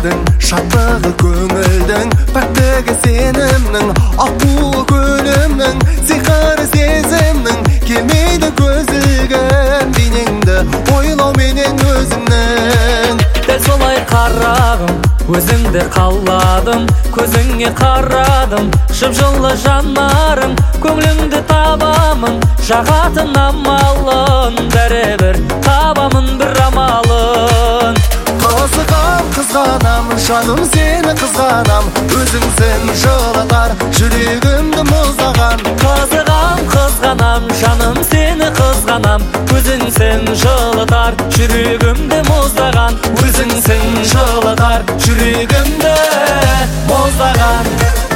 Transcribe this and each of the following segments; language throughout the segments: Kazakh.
Günlerden şatlığı köngülden Pəktigi senimnin Akbuğu gönlümnin Sikarı sezimnin Kelmeydi gözügen Diningdi oylaw menen özümden Del solay karagım Özüngde kalladım Közüңe karadım Şıpşıllı janlarың Көңлүңдү табамын Жагатын амалын Бәрібір табамын бір амалын Kızgam kızganam Şanım seni kızganam Özüңсің жылатар Жүрегімді мұздаған Kızgam kızganam Şanım seni kızganam Özüңсің жылатар Жүрегімді мұздаған Özüңсің жылатар Жүрегімді мұздаған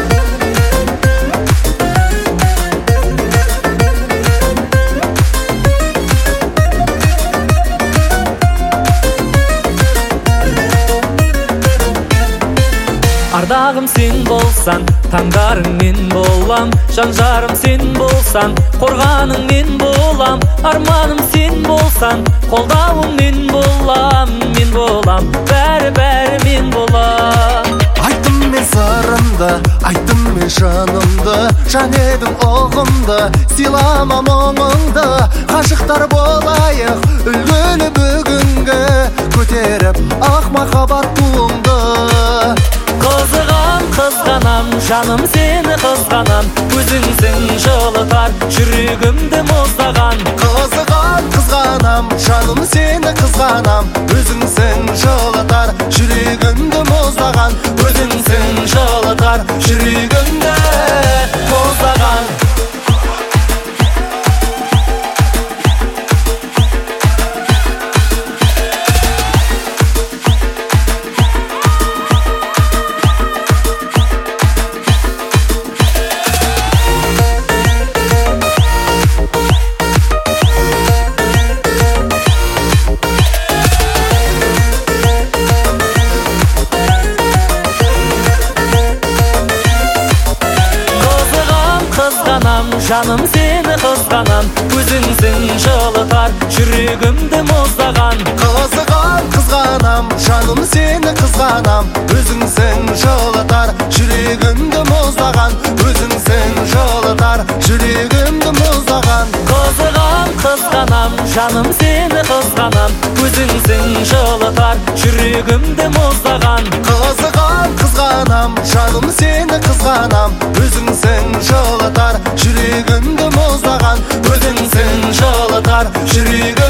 Ардағым сен болсан, таңдарың мен болам Жан-жарым сен болсан, қорғаның мен болам Арманым сен болсан, қолдауым мен болам Бәрі мен болам Айттым мен сырымды, айттым мен шынымды Жан едің оғымды, сыйлама мұңыңды Қашықтар болайық, үлгілі бүгінгі Көтеріп ақ махаббат туыңды Kızgam kızganam, жаным seni kızganam Özüңсің жылытар, жүрегімді мұздаған Kızgam kızganam, жаным seni kızganam Özüңсің жылытар, жүрегімді мұздаған Özüңсің жылытар, жүрегімді мұздаған Жаным сені қызғанам Өзіңсің жылытар Жүрегімді мұздаған Kızgam kızganam, жаным seni kızganam Özüңсің жылытар, жүрегімді мұздаған Özüңсің жылытар, жүрегімді мұздаған Kızgam kızganam, жаным seni kızganam Özüңсің жылытар Жүрегімді мұздаған Kızgam kızganam, жаным seni kızganam Özüңsің жылытар, жүрегімді мұздаған Özüңсің жылытар, жүрегімді